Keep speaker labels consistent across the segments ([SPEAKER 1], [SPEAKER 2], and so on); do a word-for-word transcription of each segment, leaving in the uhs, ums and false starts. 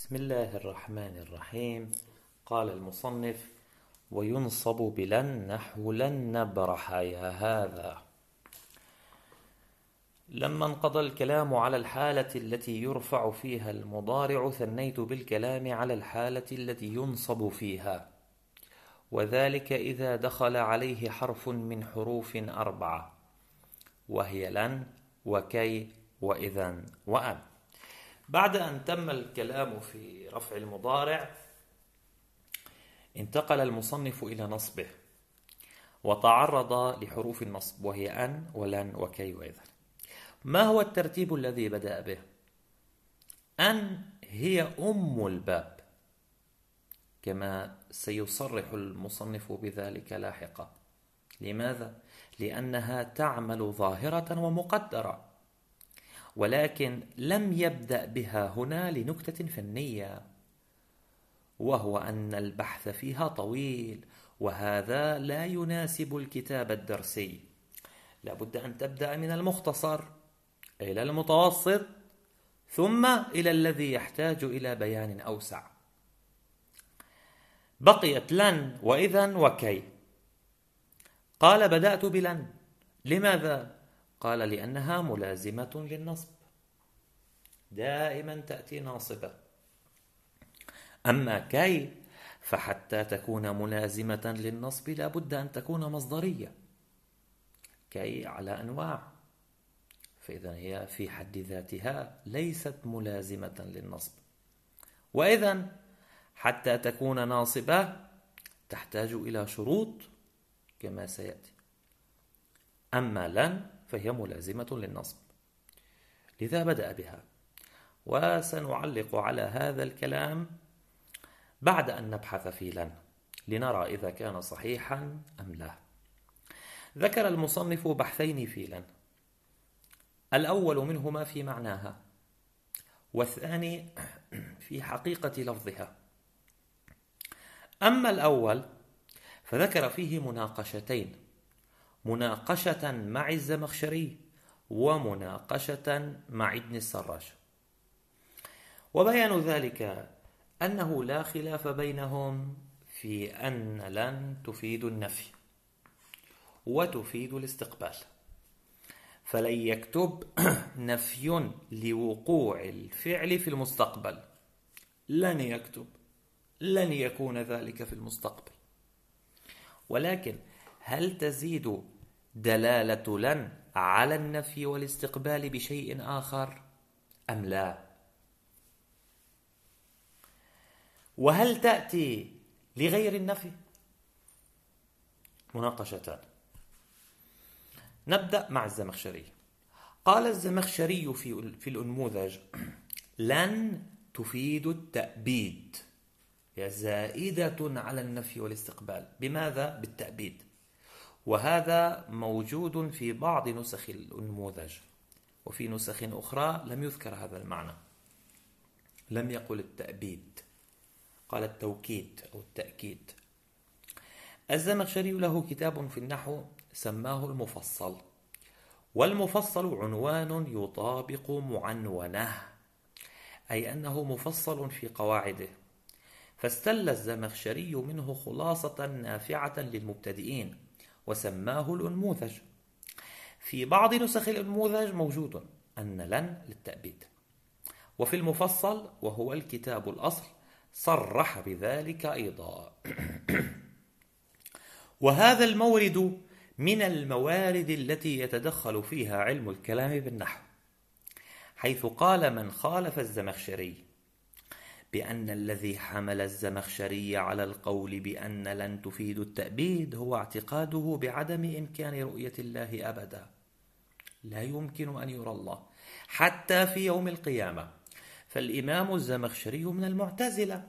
[SPEAKER 1] بسم الله الرحمن الرحيم. قال المصنف: وينصب بلن نحو لن نبرح يا هذا. لما انقضى الكلام على الحالة التي يرفع فيها المضارع ثنيت بالكلام على الحالة التي ينصب فيها، وذلك إذا دخل عليه حرف من حروف أربعة، وهي لن وكي وإذن وأن. بعد أن تم الكلام في رفع المضارع انتقل المصنف إلى نصبه، وتعرض لحروف النصب وهي أن ولن وكي وإذن. ما هو الترتيب الذي بدأ به؟ أن هي أم الباب، كما سيصرح المصنف بذلك لاحقا. لماذا؟ لأنها تعمل ظاهرة ومقدرة، ولكن لم يبدأ بها هنا لنكتة فنية، وهو أن البحث فيها طويل، وهذا لا يناسب الكتاب الدرسي. لابد أن تبدأ من المختصر إلى المتوسط ثم إلى الذي يحتاج إلى بيان أوسع. بقيت لن وإذن وكي. قال: بدأت بلن. لماذا؟ قال: لأنها ملازمة للنصب، دائما تأتي ناصبة. أما كي فحتى تكون ملازمة للنصب لابد أن تكون مصدرية. كي على أنواع، فإذا هي في حد ذاتها ليست ملازمة للنصب. وإذن حتى تكون ناصبة تحتاج إلى شروط كما سيأتي. أما لن فهي ملازمة للنصب، لذا بدأ بها. وسنعلق على هذا الكلام بعد أن نبحث في لن لنرى إذا كان صحيحا أم لا. ذكر المصنف بحثين في لن، الأول منهما في معناها، والثاني في حقيقة لفظها. أما الأول فذكر فيه مناقشتين: مناقشة مع الزمخشري ومناقشة مع ابن السراج. وبيان ذلك أنه لا خلاف بينهم في أن لن تفيد النفي وتفيد الاستقبال، فلن يكتب نفي لوقوع الفعل في المستقبل، لن يكتب، لن يكون ذلك في المستقبل. ولكن هل تزيد دلالة لن على النفي والاستقبال بشيء آخر أم لا؟ وهل تأتي لغير النفي؟ مناقشتان. نبدأ مع الزمخشري. قال الزمخشري في في الأنموذج: لن تفيد التأبيد، هي زائدة على النفي والاستقبال. بماذا؟ بالتأبيد. وهذا موجود في بعض نسخ الأنموذج، وفي نسخ أخرى لم يذكر هذا المعنى، لم يقل التأبيد، قال التوكيد أو التأكيد. الزمخشري له كتاب في النحو سماه المفصل، والمفصل عنوان يطابق معنونه، أي أنه مفصل في قواعده. فاستل الزمخشري منه خلاصة نافعة للمبتدئين وسماه الأنموذج. في بعض نسخ الأنموذج موجود أن لن للتأبيد، وفي المفصل وهو الكتاب الأصل صرح بذلك أيضا. وهذا المورد من الموارد التي يتدخل فيها علم الكلام بالنحو، حيث قال من خالف الزمخشري بأن الذي حمل الزمخشري على القول بأن لن تفيد التأبيد هو اعتقاده بعدم إمكان رؤية الله أبدا. لا يمكن أن يرى الله حتى في يوم القيامة. فالإمام الزمخشري من المعتزلة،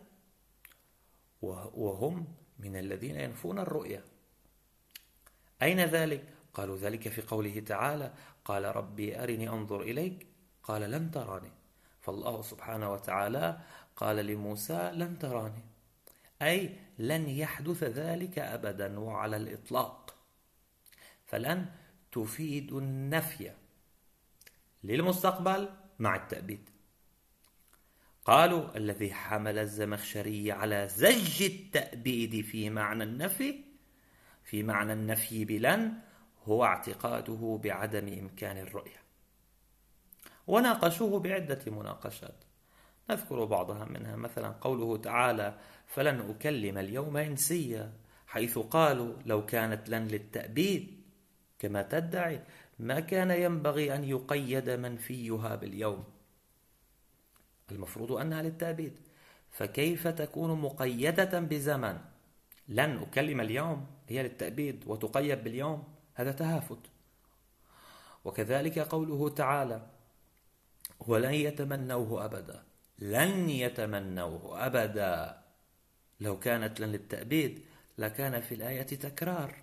[SPEAKER 1] وهم من الذين ينفون الرؤية. أين ذلك؟ قالوا ذلك في قوله تعالى: قال ربي أرني أنظر إليك قال لن تراني. فالله سبحانه وتعالى قال لموسى لن تراني، أي لن يحدث ذلك أبدا وعلى الإطلاق. فلن تفيد النفي للمستقبل مع التأبيد. قالوا الذي حمل الزمخشري على زج التأبيد في معنى النفي في معنى النفي بلن هو اعتقاده بعدم إمكان الرؤية، وناقشوه بعدة مناقشات نذكر بعضها منها، مثلا قوله تعالى فلن أكلم اليوم إنسيا، حيث قالوا لو كانت لن للتأبيد كما تدعي ما كان ينبغي أن يقيد منفيها باليوم، المفروض أنها للتأبيد، فكيف تكون مقيدة بزمن؟ لن أكلم اليوم هي للتأبيد وتقيد باليوم، هذا تهافت. وكذلك قوله تعالى ولن يتمنوه أبدا، لن يتمنوه أبدا، لو كانت لن للتأبيد لكان في الآية تكرار،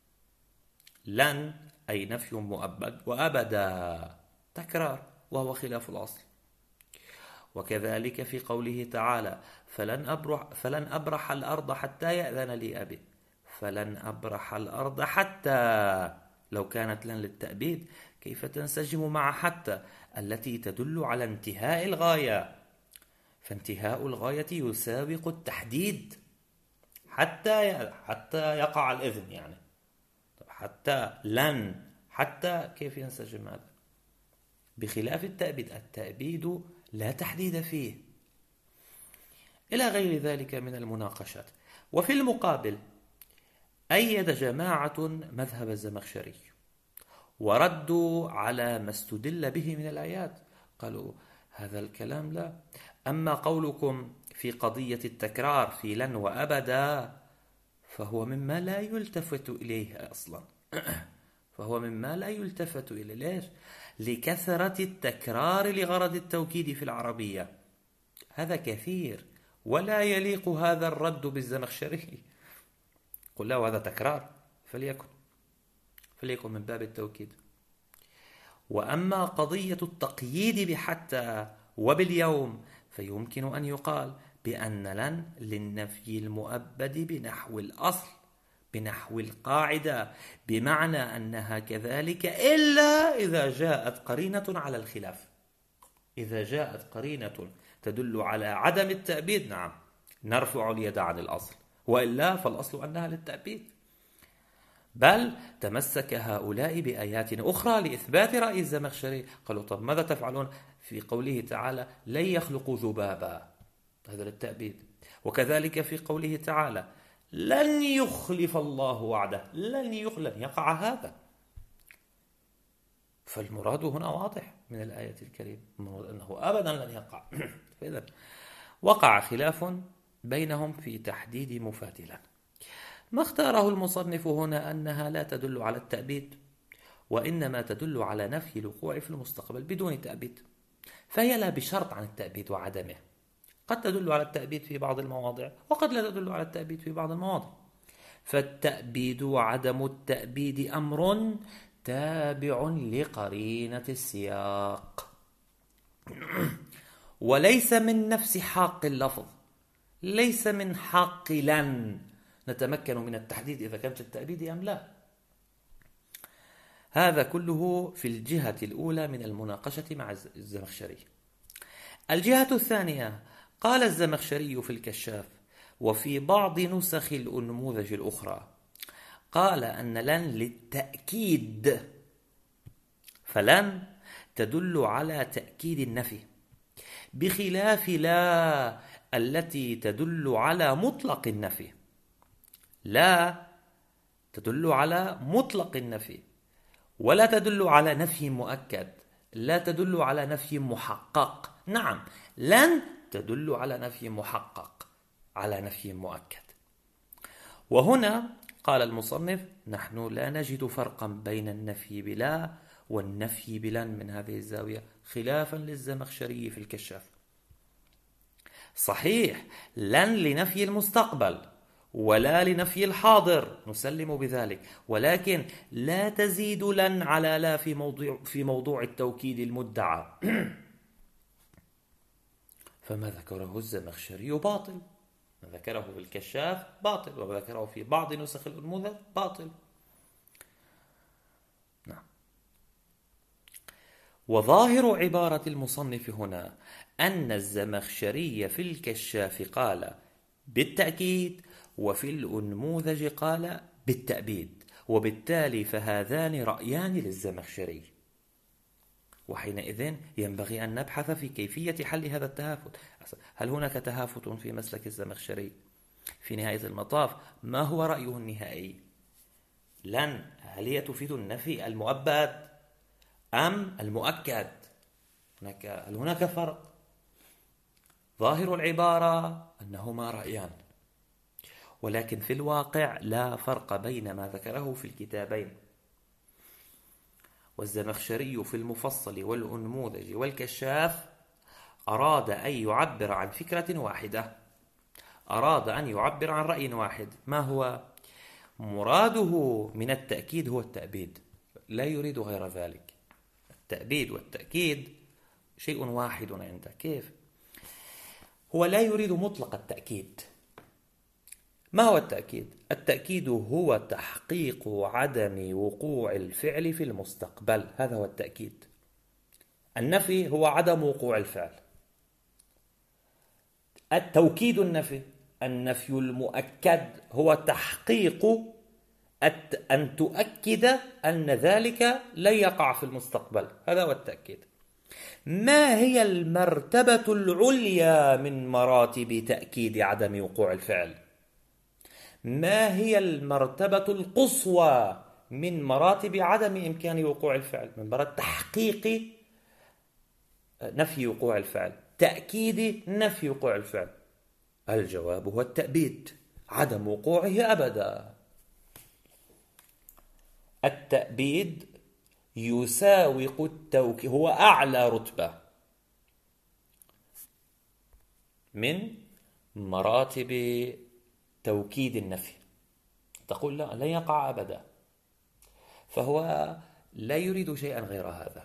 [SPEAKER 1] لن أي نفي مؤبد وأبدا تكرار وهو خلاف الأصل. وكذلك في قوله تعالى فلن أبرح, فلن أبرح الأرض حتى يأذن لي أبي، فلن أبرح الأرض حتى، لو كانت لن للتأبيد كيف تنسجم مع حتى التي تدل على انتهاء الغاية؟ فانتهاء الغاية يسابق التحديد، حتى حتى يقع الإذن، يعني حتى لن حتى كيف ينسجم هذا؟ بخلاف التأبيد، التأبيد لا تحديد فيه، إلى غير ذلك من المناقشات. وفي المقابل أيد جماعة مذهب الزمخشري وردوا على ما استدل به من الآيات، قالوا هذا الكلام لا، أما قولكم في قضية التكرار في لن وأبدا فهو مما لا يلتفت إليه أصلا فهو مما لا يلتفت إليه، ليش؟ لكثرة التكرار لغرض التوكيد في العربية، هذا كثير ولا يليق هذا الرد بالزمخشري. قل له هذا تكرار فليكن فليكن من باب التوكيد. وأما قضية التقييد بحتى وباليوم فيمكن أن يقال بأن لن للنفي المؤبد بنحو الأصل، بنحو القاعدة، بمعنى أنها كذلك إلا إذا جاءت قرينة على الخلاف. إذا جاءت قرينة تدل على عدم التأبيد نعم نرفع اليد عن الأصل، وإلا فالأصل أنها للتأبيد. بل تمسك هؤلاء بآيات أخرى لإثبات رأي الزمخشري، قالوا طب ماذا تفعلون في قوله تعالى لن يخلقوا ذبابا، هذا للتأبيد. وكذلك في قوله تعالى لن يخلف الله وعده، لن يخلف يقع هذا، فالمراد هنا واضح من الآية الكريمة أنه أبدا لن يقع. فإذا وقع خلاف بينهم في تحديد مفاتلا. ما اختاره المصنف هنا أنها لا تدل على التأبيد، وإنما تدل على نفي الوقوع في المستقبل بدون تأبيد، فهي لا بشرط عن التأبيد وعدمه، قد تدل على التأبيد في بعض المواضع وقد لا تدل على التأبيد في بعض المواضع. فالتأبيد وعدم التأبيد أمر تابع لقرينة السياق، وليس من نفس حق اللفظ، ليس من حق لن نتمكن من التحديد إذا كانت التأبيد أم لا. هذا كله في الجهة الأولى من المناقشة مع الزمخشري. الجهة الثانية قال الزمخشري في الكشاف وفي بعض نسخ الأنموذج الأخرى، قال أن لن للتأكيد، فلن تدل على تأكيد النفي، بخلاف لا التي تدل على مطلق النفي. لا تدل على مطلق النفي ولا تدل على نفي مؤكد، لا تدل على نفي محقق. نعم لن تدل على نفي محقق، على نفي مؤكد. وهنا قال المصنف نحن لا نجد فرقا بين النفي بلا والنفي بلن من هذه الزاوية، خلافا للزمخشري في الكشاف. صحيح لن لنفي المستقبل ولا لنفي الحاضر، نسلم بذلك، ولكن لا تزيد لن على لا في موضوع في موضوع التوكيد المدعى. فما ذكره الزمخشري باطل، ما ذكره في الكشاف باطل، وما ذكره في بعض نسخ الأنموذج باطل. نعم. وظاهر عبارة المصنف هنا أن الزمخشري في الكشاف قال بالتأكيد، وفي الأنموذج قال بالتأبيد، وبالتالي فهذان رأيان للزمخشري. وحينئذ ينبغي أن نبحث في كيفية حل هذا التهافت. هل هناك تهافت في مسلك الزمخشري؟ في نهاية المطاف ما هو رأيه النهائي؟ لن هل هي تفيد النفي المؤبد أم المؤكد؟ هناك هل هناك فرق؟ ظاهر العبارة أنهما رأيان، ولكن في الواقع لا فرق بين ما ذكره في الكتابين. والزمخشري في المفصل والأنموذج والكشاف أراد أن يعبر عن فكرة واحدة، أراد أن يعبر عن رأي واحد. ما هو مراده من التأكيد؟ هو التأبيد، لا يريد غير ذلك. التأبيد والتأكيد شيء واحد عنده. كيف؟ هو لا يريد مطلق التأكيد. ما هو التأكيد؟ التأكيد هو تحقيق عدم وقوع الفعل في المستقبل، هذا هو التأكيد. النفي هو عدم وقوع الفعل. التوكيد النفي، النفي المؤكد هو تحقيق أن تؤكد أن ذلك لن يقع في المستقبل، هذا هو التأكيد. ما هي المرتبة العليا من مراتب تأكيد عدم وقوع الفعل؟ ما هي المرتبة القصوى من مراتب عدم إمكان وقوع الفعل؟ من مراتب تحقيق نفي وقوع الفعل، تأكيد نفي وقوع الفعل. الجواب هو التأبيد، عدم وقوعه أبدا. التأبيد يساوق التوكيد، هو أعلى رتبة من مراتب توكيد النفي. تقول لا، لن يقع أبدا، فهو لا يريد شيئا غير هذا.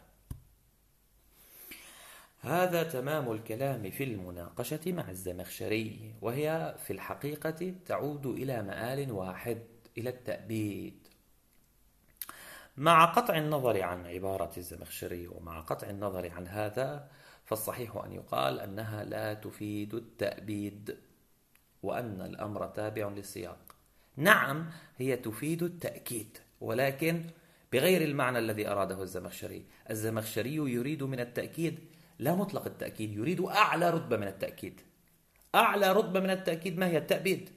[SPEAKER 1] هذا تمام الكلام في المناقشة مع الزمخشري، وهي في الحقيقة تعود إلى مآل واحد، إلى التأبيد. مع قطع النظر عن عبارة الزمخشري ومع قطع النظر عن هذا، فالصحيح أن يقال أنها لا تفيد التأبيد، وأن الأمر تابع للسياق. نعم، هي تفيد التأكيد، ولكن بغير المعنى الذي أراده الزمخشري. الزمخشري يريد من التأكيد لا مطلق التأكيد، يريد أعلى رتبة من التأكيد. أعلى رتبة من التأكيد ما هي؟ التأبيد،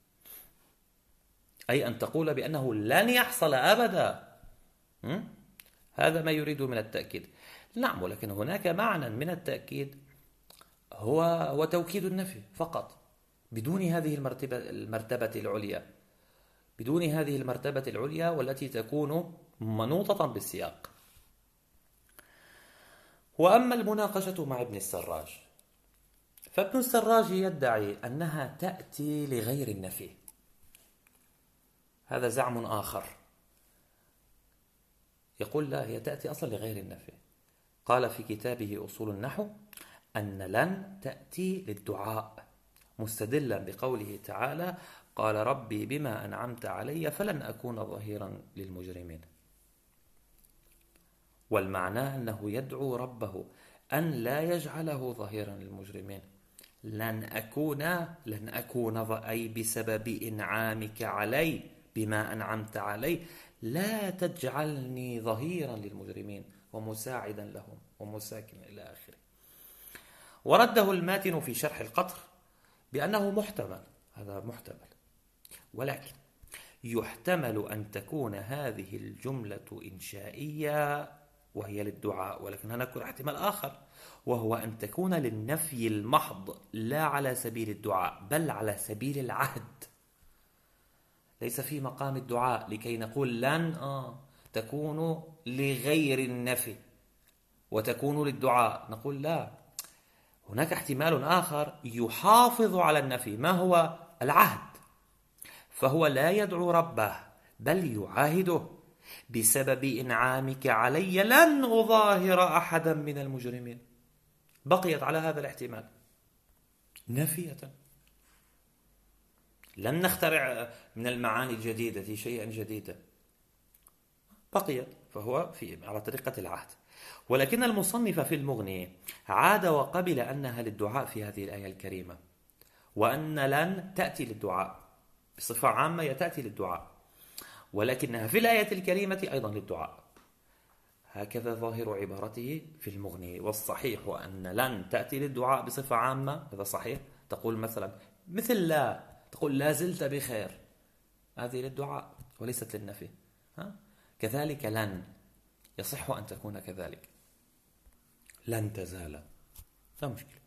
[SPEAKER 1] أي أن تقول بأنه لن يحصل أبدا. هذا ما يريد من التأكيد. نعم، ولكن هناك معنى من التأكيد هو هو توكيد النفي فقط، بدون هذه المرتبة المرتبة العليا، بدون هذه المرتبة العليا والتي تكون منوطة بالسياق. وأما المناقشة مع ابن السراج، فابن السراج يدعي أنها تأتي لغير النفي. هذا زعم آخر، يقول لا، هي تأتي أصلا لغير النفي. قال في كتابه أصول النحو أن لن تأتي للدعاء، مستدلا بقوله تعالى: قال ربي بما أنعمت علي فلن أكون ظهيرا للمجرمين. والمعنى أنه يدعو ربه أن لا يجعله ظهيرا للمجرمين. لن أكون لن أكون أي بسبب إنعامك علي، بما أنعمت علي لا تجعلني ظهيرا للمجرمين ومساعدا لهم ومساكنا إلى آخره. ورده الماتن في شرح القطر بأنه محتمل، هذا محتمل، ولكن يحتمل أن تكون هذه الجملة إنشائية وهي للدعاء، ولكن هناك احتمال آخر، وهو أن تكون للنفي المحض، لا على سبيل الدعاء بل على سبيل العهد. ليس في مقام الدعاء لكي نقول لن آه تكون لغير النفي وتكون للدعاء، نقول لا، هناك احتمال آخر يحافظ على النفي، ما هو؟ العهد. فهو لا يدعو ربه بل يعاهده: بسبب إنعامك علي لن أظاهر أحدا من المجرمين. بقيت على هذا الاحتمال نافية، لن نخترع من المعاني الجديدة شيئا جديدا، بقيت، فهو في على طريقة العهد. ولكن المصنف في المغني عاد وقبل أنها للدعاء في هذه الآية الكريمة، وأن لن تأتي للدعاء بصفة عامة، تأتي للدعاء، ولكنها في الآية الكريمة أيضا للدعاء. هكذا ظاهر عبارته في المغني. والصحيح أن لن تأتي للدعاء بصفة عامة، هذا صحيح. تقول مثلا مثل لا، تقول لا زلت بخير، هذه للدعاء وليست للنفي. ها؟ كذلك لن يصح أن تكون كذلك، لن تزال، لا مشكلة.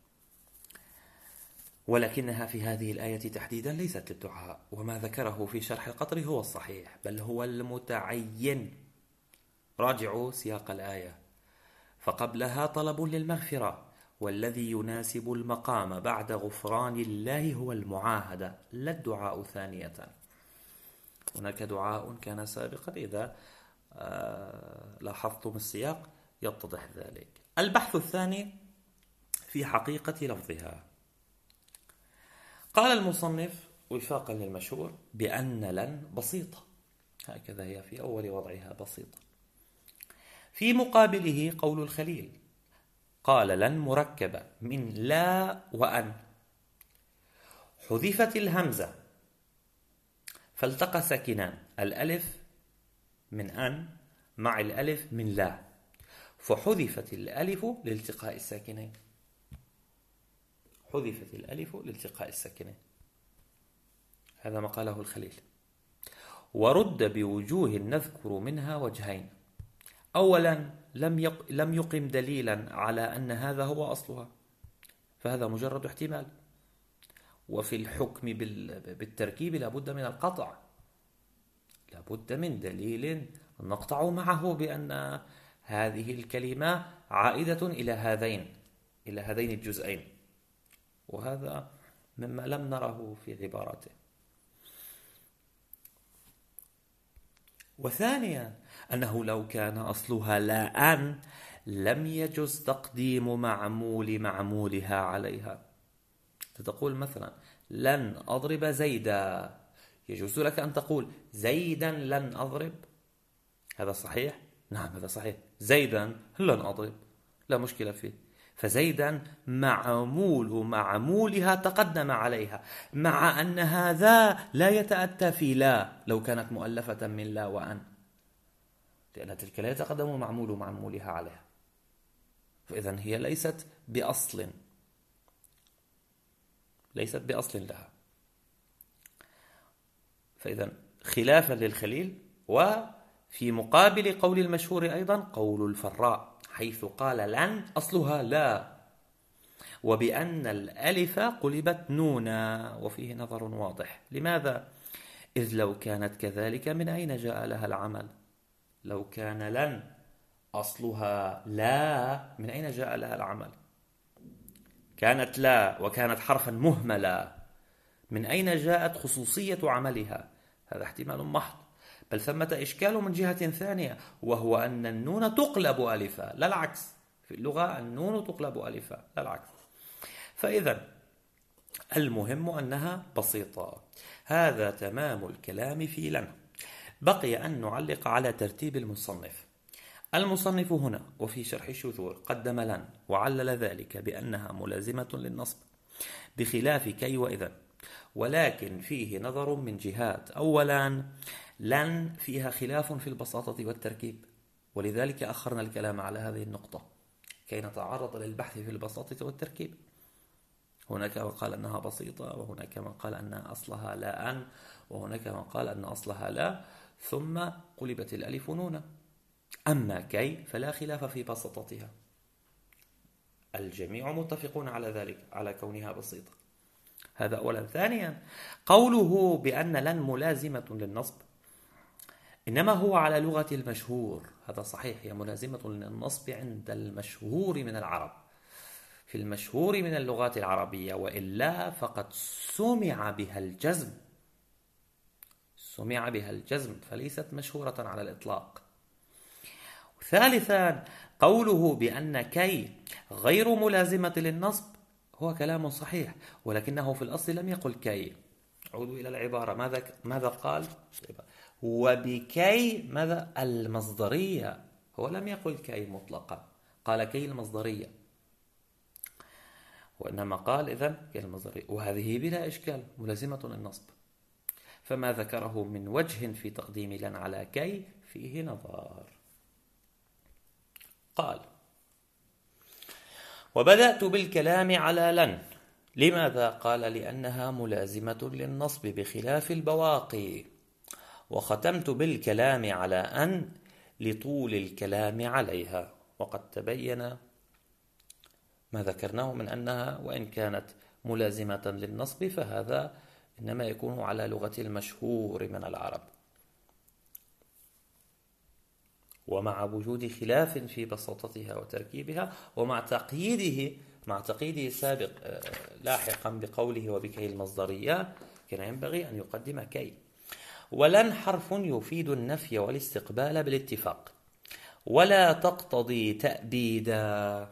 [SPEAKER 1] ولكنها في هذه الآية تحديدا ليست للدعاء، وما ذكره في شرح القطر هو الصحيح، بل هو المتعين. راجعوا سياق الآية، فقبلها طلب للمغفرة، والذي يناسب المقام بعد غفران الله هو المعاهدة، لا الدعاء ثانية. هناك دعاء كان سابقا، إذا لاحظتم السياق يتضح ذلك. البحث الثاني في حقيقة لفظها. قال المصنف وفاقا للمشهور بأن لن بسيطة، هكذا هي في أول وضعها بسيطة. في مقابله قول الخليل قال لن مركبة من لا وأن، حذفت الهمزة فالتقى ساكنان، الألف من أن مع الألف من لا، فحذفت الألف لالتقاء الساكنين، حذفت الألف لالتقاء الساكنين، هذا ما قاله الخليل. ورد بوجوه نذكر منها وجهين. أولا لم يق... لم يقم دليلا على أن هذا هو أصلها، فهذا مجرد احتمال، وفي الحكم بال... بالتركيب لابد من القطع، لابد من دليل نقطع معه بأن هذه الكلمة عائدة إلى هذين إلى هذين الجزئين، وهذا مما لم نره في عبارته. وثانيا أنه لو كان أصلها لا أن لم يجوز تقديم معمول معمولها عليها. تقول مثلا لن أضرب زيدا، يجوز لك أن تقول زيدا لن أضرب، هذا صحيح؟ نعم هذا صحيح، زيدا لن أضرب لا مشكلة فيه، فزيدا معمول معمولها تقدم عليها، مع أن هذا لا يتأتى في لا لو كانت مؤلفة من لا وأن، لأن تلك لا يتقدم معمول معمولها عليها، فإذن هي ليست بأصل، ليست بأصل لها. فإذن خلافا للخليل، وفي مقابل قول المشهور أيضا قول الفراء حيث قال لن أصلها لا، وبأن الألف قلبت نونا، وفيه نظر واضح. لماذا؟ إذ لو كانت كذلك من أين جاء لها العمل؟ لو كان لن أصلها لا من أين جاء لها العمل؟ كانت لا وكانت حرفا مهملا، من أين جاءت خصوصية عملها؟ هذا احتمال محض، بل ثمة إشكال من جهة ثانية، وهو أن النون تقلب ألفا لا العكس، في اللغة النون تقلب ألفا لا العكس. فإذا المهم أنها بسيطة. هذا تمام الكلام في لن. بقي أن نعلق على ترتيب المصنف. المصنف هنا وفي شرح الشذور قدم لن وعلل ذلك بأنها ملازمة للنصب بخلاف كي وإذا، ولكن فيه نظر من جهات. أولا لن فيها خلاف في البساطة والتركيب، ولذلك أخرنا الكلام على هذه النقطة كي نتعرض للبحث في البساطة والتركيب. هناك من قال أنها بسيطة، وهناك من قال أن أصلها لا أن، وهناك من قال أن أصلها لا ثم قلبت الألف نونا. أما كي فلا خلاف في بساطتها، الجميع متفقون على ذلك، على كونها بسيطة. هذا أولا. ثانيا قوله بأن لن ملازمة للنصب إنما هو على لغة المشهور، هذا صحيح، هي ملازمة للنصب عند المشهور من العرب، في المشهور من اللغات العربية، وإلا فقد سمع بها الجزم، سمع بها الجزم فليست مشهورة على الإطلاق. ثالثا قوله بأن كي غير ملازمة للنصب هو كلام صحيح، ولكنه في الأصل لم يقل كي. عودوا إلى العبارة، ماذا ماذا قال؟ وبكي ماذا؟ المصدرية، هو لم يقل كي مطلقا، قال كي المصدرية، وإنما قال إذن كي المصدرية، وهذه بلا إشكال ملازمة للنصب. فما ذكره من وجه في تقديم لن على كي فيه نظر. قال: وبدأت بالكلام على لن. لماذا؟ قال: لأنها ملازمة للنصب بخلاف البواقي. وختمت بالكلام على أن لطول الكلام عليها. وقد تبين ما ذكرناه من أنها وإن كانت ملازمة للنصب فهذا إنما يكون على لغة المشهور من العرب، ومع وجود خلاف في بساطتها وتركيبها، ومع تقييده مع تقييده السابق لاحقا بقوله وبكي المصدرية كان ينبغي أن يقدم كي. ولن حرف يفيد النفي والاستقبال بالاتفاق، ولا تقتضي تأبيدا،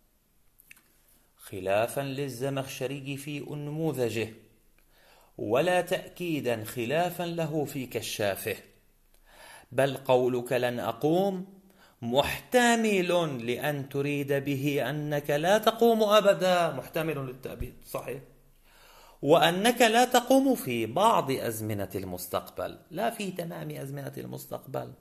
[SPEAKER 1] خلافا للزمخشري في أنموذجه، ولا تأكيدا خلافا له في كشافه. بل قولك لن أقوم محتمل لأن تريد به أنك لا تقوم أبدا، محتمل للتأبيد صحيح، وأنك لا تقوم في بعض أزمنة المستقبل لا في تمام أزمنة المستقبل.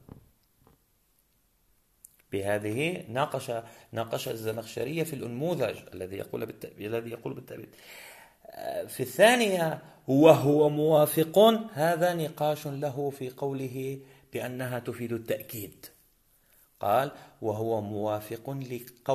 [SPEAKER 1] بهذه ناقش ناقش الزمخشري في الأنموذج الذي يقول بالتأبيد الذي يقول بالتأبيد. في الثانية وهو موافق، هذا نقاش له في قوله بأنها تفيد التأكيد. قال: وهو موافق لقول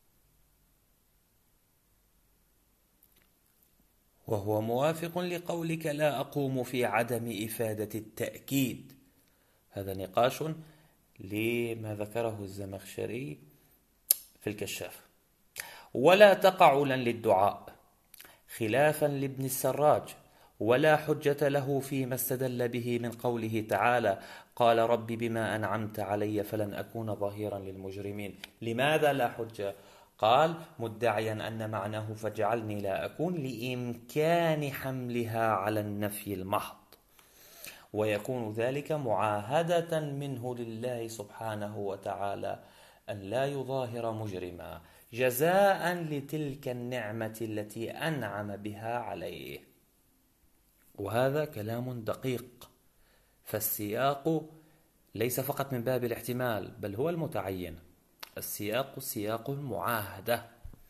[SPEAKER 1] وهو موافق لقولك لا أقوم في عدم إفادة التأكيد. هذا نقاش لما ذكره الزمخشري في الكشاف. ولا تقع لن للدعاء، خلافا لابن السراج، ولا حجة له فيما استدل به من قوله تعالى: قال رب بما أنعمت علي فلن أكون ظهيرا للمجرمين. لماذا لا حجة؟ قال: مدعيا أن معناه فاجعلني لا أكون، لإمكان حملها على النفي المحض، ويكون ذلك معاهدة منه لله سبحانه وتعالى أن لا يظاهر مجرما جزاء لتلك النعمة التي أنعم بها عليه. وهذا كلام دقيق، فالسياق ليس فقط من باب الاحتمال بل هو المتعين. السياق سياق معاهدة.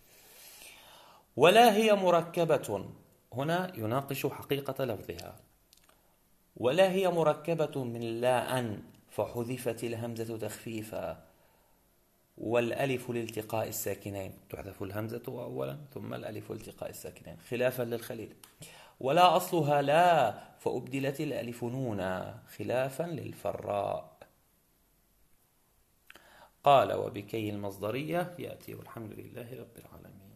[SPEAKER 1] ولا هي مركبة، هنا يناقش حقيقة لفظها. ولا هي مركبة من لا أن فحذفت الهمزة تخفيفا، والألف لالتقاء الساكنين، تحذف الهمزة أولا ثم الألف لالتقاء الساكنين خلافا للخليل. ولا أصلها لا فأبدلت الألف نونا خلافا للفراء. قال: وبكي المصدرية يأتي، والحمد لله رب العالمين.